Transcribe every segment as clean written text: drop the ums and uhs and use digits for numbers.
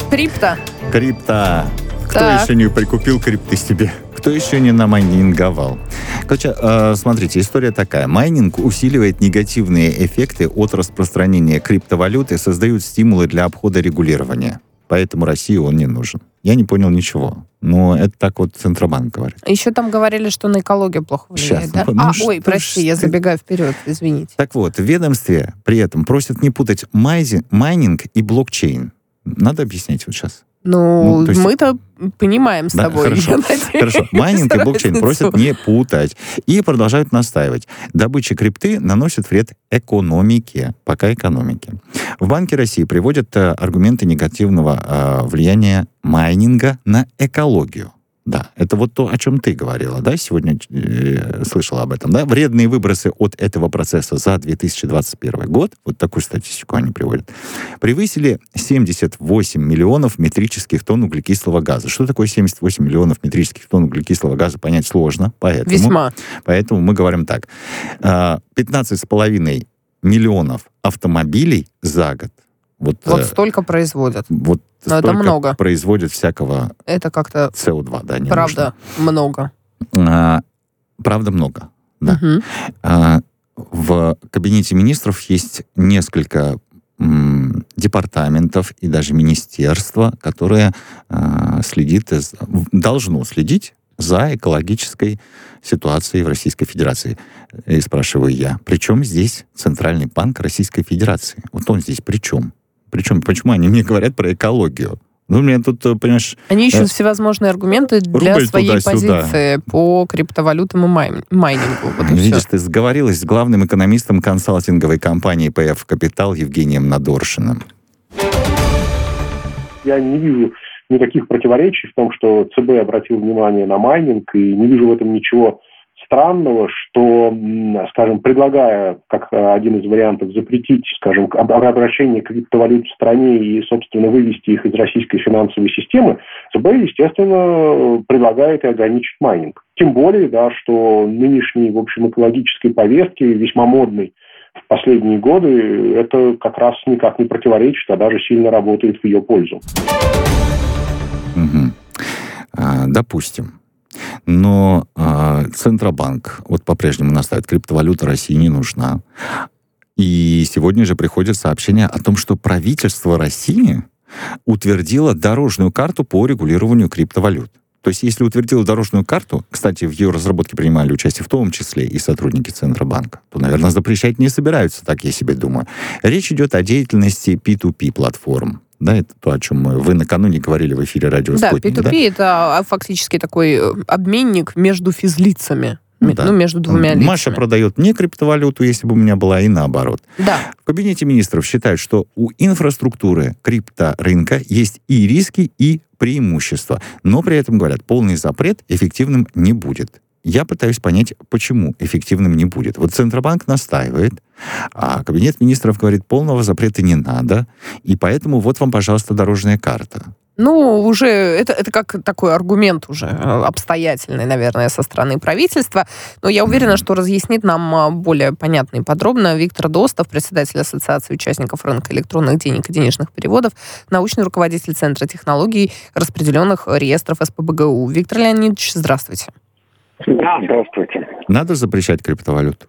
Крипта. Кто еще не прикупил крипты себе? Кто еще не намайнинговал? Короче, смотрите, история такая. Майнинг усиливает негативные эффекты от распространения криптовалюты, создают стимулы для обхода регулирования. Поэтому России он не нужен. Я не понял ничего. Но это так вот Центробанк говорит. Еще там говорили, что на экологию плохо влияет, да? Прости, я забегаю вперед, извините. Так вот, в ведомстве при этом просят не путать майнинг и блокчейн. Надо объяснять вот сейчас. Мы-то понимаем с тобой. Хорошо. Майнинг и блокчейн просят не путать. И продолжают настаивать. Добыча крипты наносит вред экономике, пока экономике. В Банке России приводят аргументы негативного влияния майнинга на экологию. Да, это вот то, о чем ты говорила, да, сегодня слышала об этом, да? Вредные выбросы от этого процесса за 2021 год, вот такую статистику они приводят, превысили 78 миллионов метрических тонн углекислого газа. Что такое 78 миллионов метрических тонн углекислого газа, понять сложно, поэтому мы говорим так. 15,5 миллионов автомобилей за год. Вот столько производят. Вот это много. Производят всякого это как-то СО2, да, не правда нужно. Много. Правда много, да. В кабинете министров есть несколько департаментов и даже министерства, которые должно следить за экологической ситуацией в Российской Федерации. И спрашиваю я, при чем здесь Центральный банк Российской Федерации? Вот он здесь при чем? Почему они мне говорят про экологию? Меня тут, понимаешь... Они ищут всевозможные аргументы для своей позиции по криптовалютам и майнингу. Видишь, ты сговорилась с главным экономистом консалтинговой компании ПФ «Капитал» Евгением Надоршиным. Я не вижу никаких противоречий в том, что ЦБ обратил внимание на майнинг, и не вижу в этом ничего странного, что, скажем, предлагая, как один из вариантов, запретить, скажем, обращение криптовалют в стране и, собственно, вывести их из российской финансовой системы, ЦБ, естественно, предлагает и ограничить майнинг. Тем более, да, что нынешней, в общем, экологической повестке, весьма модной в последние годы, это как раз никак не противоречит, а даже сильно работает в ее пользу. Допустим. Но Центробанк вот по-прежнему настаивает, криптовалюта России не нужна. И сегодня же приходит сообщение о том, что правительство России утвердило дорожную карту по регулированию криптовалют. То есть, если утвердило дорожную карту, кстати, в ее разработке принимали участие в том числе и сотрудники Центробанка, то, наверное, запрещать не собираются, так я себе думаю. Речь идет о деятельности P2P платформ. Да, это то, о чем вы накануне говорили в эфире радио «Спутник». Да, P2P это фактически такой обменник между физлицами. Между двумя лицами. Маша продает мне криптовалюту, если бы у меня была, и наоборот. Да. В кабинете министров считают, что у инфраструктуры крипторынка есть и риски, и преимущества. Но при этом, говорят, полный запрет эффективным не будет. Я пытаюсь понять, почему эффективным не будет. Вот Центробанк настаивает, а кабинет министров говорит, полного запрета не надо, и поэтому вот вам, пожалуйста, дорожная карта. Уже это как такой аргумент уже обстоятельный, наверное, со стороны правительства. Но я уверена, что разъяснит нам более понятно и подробно Виктор Достов, председатель Ассоциации участников рынка электронных денег и денежных переводов, научный руководитель Центра технологий распределенных реестров СПбГУ. Виктор Леонидович, здравствуйте. Да, здравствуйте. Надо запрещать криптовалюту?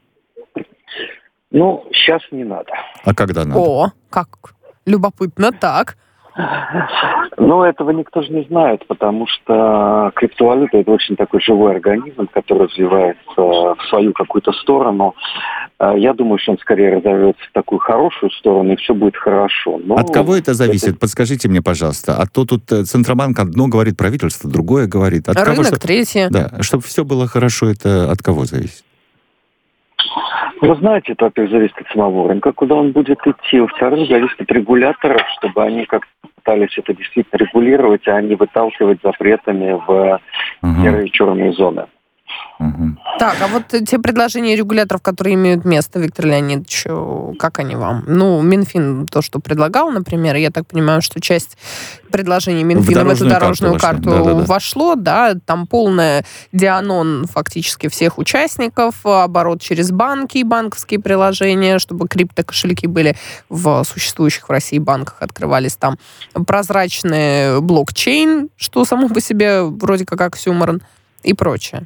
Сейчас не надо. А когда надо? О, как любопытно, так. Этого никто же не знает, потому что криптовалюта – это очень такой живой организм, который развивается в свою какую-то сторону. Я думаю, что он скорее разовьется в такую хорошую сторону, и все будет хорошо. От кого это зависит? Подскажите мне, пожалуйста. А то тут Центробанк одно говорит правительство, другое говорит. От рынок, кого, третье. Да, чтобы все было хорошо, это от кого зависит? Вы знаете, это, во-первых, зависит от самого рынка, куда он будет идти. Во-вторых, зависит от регуляторов, чтобы они как-то пытались это действительно регулировать, а не выталкивать запретами в серые и черные зоны. Так, а вот те предложения регуляторов, которые имеют место, Виктор Леонидович, как они вам? Ну, Минфин то, что предлагал, например, я так понимаю, что часть предложений Минфина в эту дорожную карту вошло, да, там полная дианон фактически всех участников, оборот через банки и банковские приложения, чтобы криптокошельки были в существующих в России банках, открывались там, прозрачный блокчейн, что само по себе вроде как оксюморон, и прочее.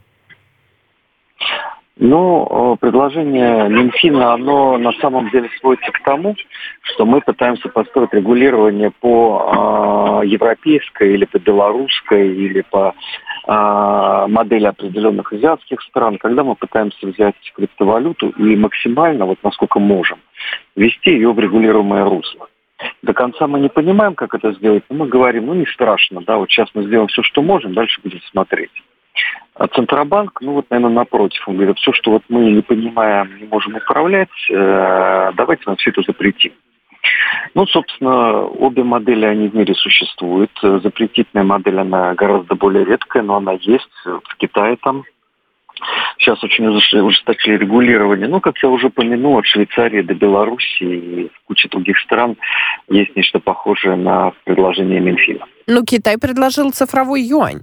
Ну, предложение Минфина, оно на самом деле сводится к тому, что мы пытаемся построить регулирование по европейской или по белорусской, или по модели определенных азиатских стран, когда мы пытаемся взять криптовалюту и максимально, вот насколько можем, ввести ее в регулируемое русло. До конца мы не понимаем, как это сделать, но мы говорим, ну не страшно, да, вот сейчас мы сделаем все, что можем, дальше будем смотреть. А Центробанк, ну вот, наверное, напротив, он говорит, все, что вот мы не понимаем, не можем управлять, давайте нам все это запретим. Ну, собственно, обе модели, они в мире существуют. Запретительная модель, она гораздо более редкая, но она есть в Китае там. Сейчас очень ужесточили регулирование. Ну, как я уже упомянул, от Швейцарии до Белоруссии и в куче других стран есть нечто похожее на предложение Минфина. Ну, Китай предложил цифровой юань.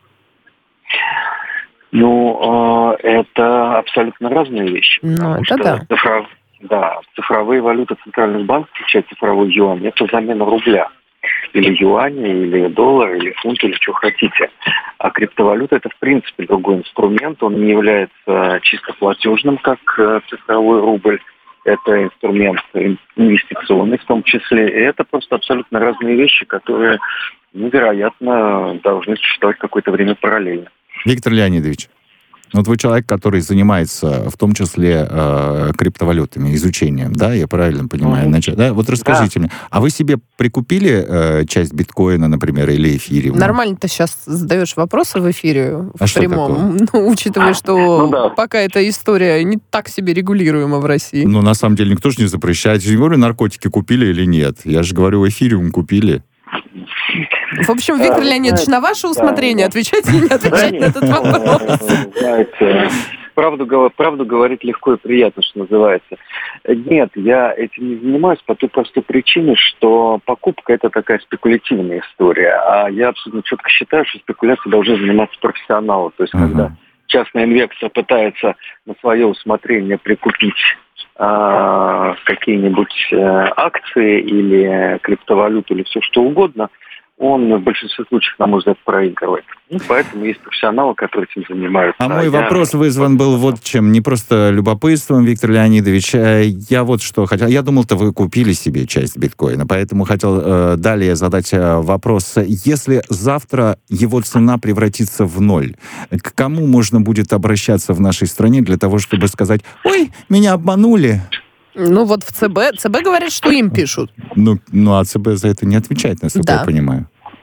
Ну, это абсолютно разные вещи. Ну, это да. Цифровые валюты центральных банков, включая цифровой юань, это замена рубля. Или юаня, или доллара, или фунт, или что хотите. А криптовалюта – это, в принципе, другой инструмент. Он не является чисто платежным, как цифровой рубль. Это инструмент инвестиционный в том числе. И это просто абсолютно разные вещи, которые, вероятно, должны существовать какое-то время параллельно. Виктор Леонидович, вот вы человек, который занимается в том числе криптовалютами, изучением, да, я правильно понимаю? Да? Вот расскажите мне, а вы себе прикупили часть биткоина, например, или эфириума? Нормально ты сейчас задаешь вопросы в эфире, в прямом, учитывая, что пока эта история не так себе регулируема в России. Ну, на самом деле, никто же не запрещает. Я же не говорю, наркотики купили или нет. Я же говорю, эфириум купили. В общем, Виктор Леонидович, на ваше усмотрение отвечать или не отвечать на этот вопрос? Знаете, правду говорить легко и приятно, что называется. Нет, я этим не занимаюсь по той простой причине, что покупка – это такая спекулятивная история. А я абсолютно четко считаю, что спекуляцией должны заниматься профессионалы. То есть, когда частный инвестор пытается на свое усмотрение прикупить какие-нибудь акции или криптовалюту или все что угодно, он в большинстве случаев, на мой взгляд, проигрывает. Ну, поэтому есть профессионалы, которые этим занимаются. А мой вопрос вызван был вот чем. Не просто любопытством, Виктор Леонидович. Я вот что хотел. Я думал-то вы купили себе часть биткоина, поэтому хотел далее задать вопрос. Если завтра его цена превратится в ноль, к кому можно будет обращаться в нашей стране для того, чтобы сказать: «Ой, меня обманули»? Ну, вот в ЦБ. ЦБ говорит, что им пишут. Ну, а ЦБ за это не отвечает, насколько я понимаю.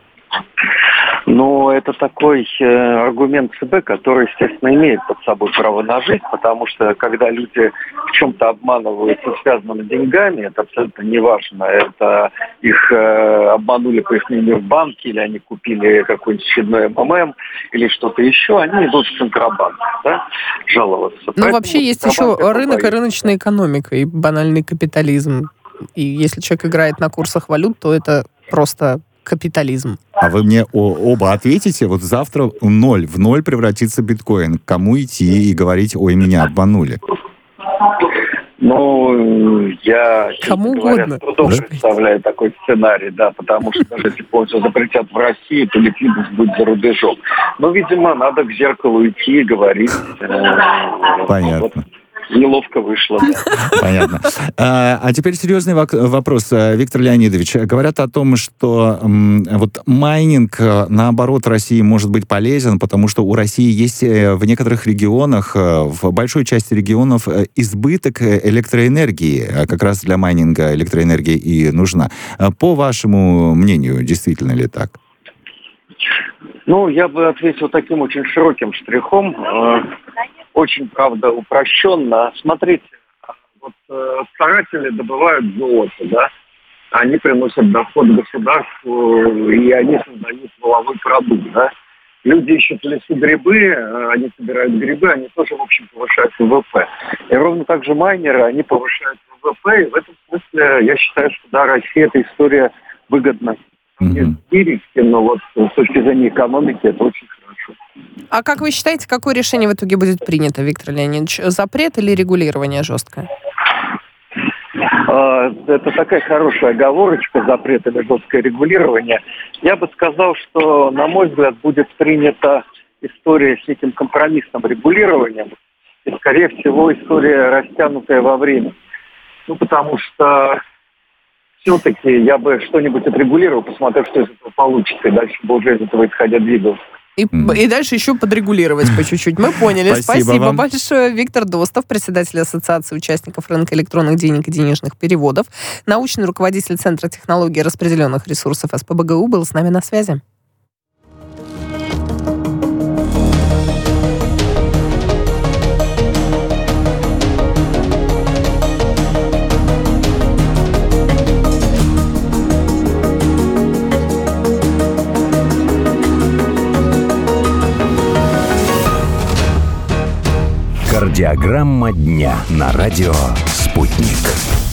Ну, это такой аргумент ЦБ, который, естественно, имеет под собой право на жизнь, потому что, когда люди в чем-то обманываются связанными деньгами, это абсолютно не важно. Это их обманули, по их мнению, в банке, или они купили какой-нибудь очередной МММ, или что-то еще, они идут в Центробанк, да, жаловаться. Ну, поэтому вообще есть еще рынок и рыночная экономика, и банальный капитализм. И если человек играет на курсах валют, то это просто капитализм. А вы мне оба ответите, вот завтра в ноль превратится биткоин. К кому идти и говорить: «Ой, меня обманули»? Ну, я, кому угодно, с трудом представляю такой сценарий, да, потому что даже если полностью запретят в России, то ликвидность будет за рубежом. Но, видимо, надо к зеркалу идти и говорить. Понятно. Неловко вышло. Понятно. А теперь серьезный вопрос, Виктор Леонидович. Говорят о том, что вот майнинг, наоборот, России может быть полезен, потому что у России есть в некоторых регионах, в большой части регионов, избыток электроэнергии. Как раз для майнинга электроэнергия и нужна. По вашему мнению, действительно ли так? Ну, я бы ответил таким очень широким штрихом. Очень, правда, упрощенно. Смотрите, вот старатели добывают золото, да, они приносят доход государству, и они создают валовой продукт, да. Люди ищут в лесу грибы, они собирают грибы, они тоже, в общем, повышают ВВП. И ровно так же майнеры, они повышают ВВП, и в этом смысле я считаю, что да, России эта история выгодна. Лирически, но вот с точки зрения экономики это очень хорошо. А как вы считаете, какое решение в итоге будет принято, Виктор Леонидович? Запрет или регулирование жесткое? Это такая хорошая оговорочка, запрет или жесткое регулирование. Я бы сказал, что, на мой взгляд, будет принята история с этим компромиссным регулированием. И, скорее всего, история растянутая во время. Потому что все-таки я бы что-нибудь отрегулировал, посмотрел, что из этого получится, и дальше бы уже из этого исходя двигался. И дальше еще подрегулировать по чуть-чуть. Мы поняли. Спасибо большое. Виктор Достов, председатель Ассоциации участников рынка электронных денег и денежных переводов, научный руководитель Центра технологий распределенных ресурсов СПбГУ, был с нами на связи. Кардиограмма дня на радио «Спутник».